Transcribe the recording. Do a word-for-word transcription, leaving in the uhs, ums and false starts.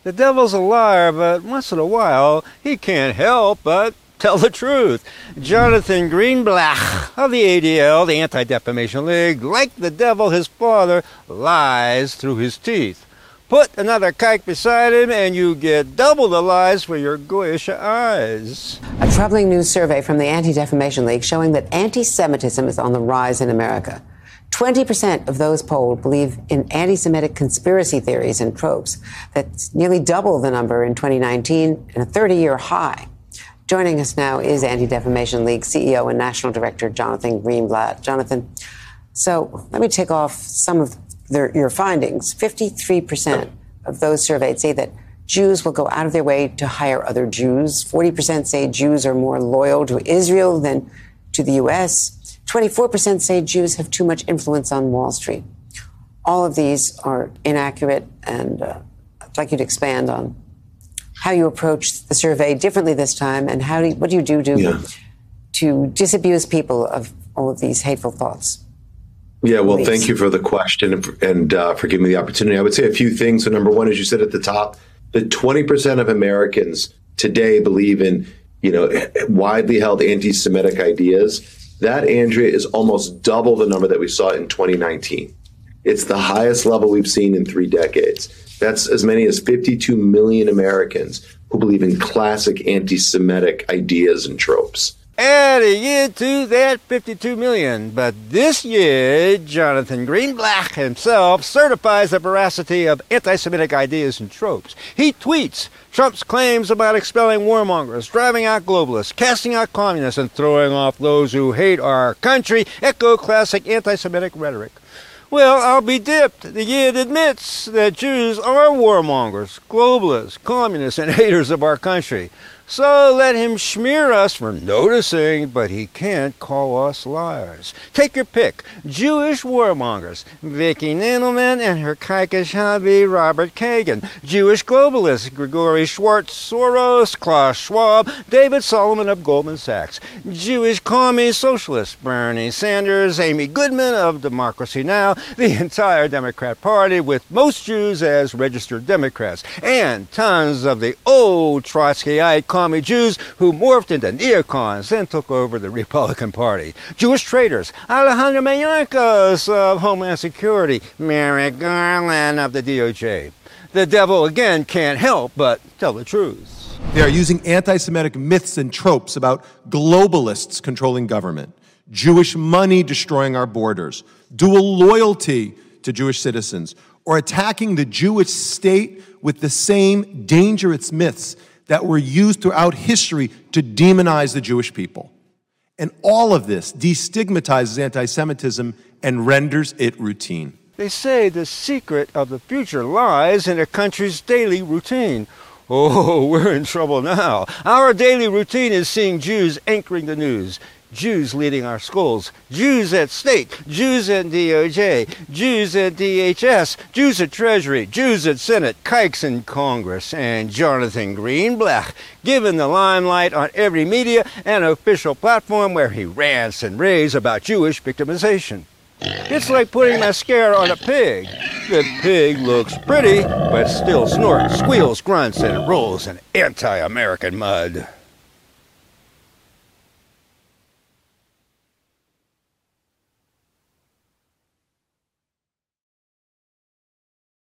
The devil's a liar, but once in a while, he can't help but tell the truth. Jonathan Greenblatt of the A D L, the Anti-Defamation League, like the devil, his father, lies through his teeth. Put another kike beside him and you get double the lies for your goyish eyes. A troubling new survey from the Anti-Defamation League showing that anti-Semitism is on the rise in America. twenty percent of those polled believe in anti-Semitic conspiracy theories and tropes. That's nearly double the number in twenty nineteen and a thirty-year high. Joining us now is Anti-Defamation League C E O and National Director Jonathan Greenblatt. Jonathan, so let me take off some of their, your findings. fifty-three percent of those surveyed say that Jews will go out of their way to hire other Jews. forty percent say Jews are more loyal to Israel than to the U S. twenty-four percent say Jews have too much influence on Wall Street. All of these are inaccurate, and uh, I'd like you to expand on how you approach the survey differently this time, and how do you, what do you do to, yeah. to disabuse people of all of these hateful thoughts? Yeah, well, Please. Thank you for the question and, and uh, for giving me the opportunity. I would say a few things. So number one, as you said at the top, that twenty percent of Americans today believe in, you know, widely held anti-Semitic ideas. That, Andrea, is almost double the number that we saw in twenty nineteen. It's the highest level we've seen in three decades. That's as many as fifty-two million Americans who believe in classic anti-Semitic ideas and tropes. Adding into that fifty-two million. But this year, Jonathan Greenblatt himself certifies the veracity of anti-Semitic ideas and tropes. He tweets Trump's claims about expelling warmongers, driving out globalists, casting out communists, and throwing off those who hate our country echo classic anti-Semitic rhetoric. Well, I'll be dipped. The Yid admits that Jews are warmongers, globalists, communists, and haters of our country. So let him smear us for noticing, but he can't call us liars. Take your pick. Jewish warmongers, Vicki Nandelman and her kikish hubby, Robert Kagan. Jewish globalists, Gregory Schwartz, Soros, Klaus Schwab, David Solomon of Goldman Sachs. Jewish commie socialists, Bernie Sanders, Amy Goodman of Democracy Now!, the entire Democrat Party with most Jews as registered Democrats, and tons of the old Trotskyite commie Jews who morphed into neocons and took over the Republican Party. Jewish traitors, Alejandro Mayorkas of Homeland Security, Merrick Garland of the D O J. The devil again can't help but tell the truth. They are using anti-Semitic myths and tropes about globalists controlling government, Jewish money destroying our borders, dual loyalty to Jewish citizens, or attacking the Jewish state with the same dangerous myths that were used throughout history to demonize the Jewish people. And all of this destigmatizes anti-Semitism and renders it routine. They say the secret of the future lies in a country's daily routine. Oh, we're in trouble now. Our daily routine is seeing Jews anchoring the news, Jews leading our schools, Jews at state, Jews at D O J, Jews at D H S, Jews at Treasury, Jews at Senate, kikes in Congress, and Jonathan Greenblatt given the limelight on every media and official platform where he rants and raves about Jewish victimization. It's like putting mascara on a pig. The pig looks pretty, but still snorts, squeals, grunts, and rolls in anti-American mud.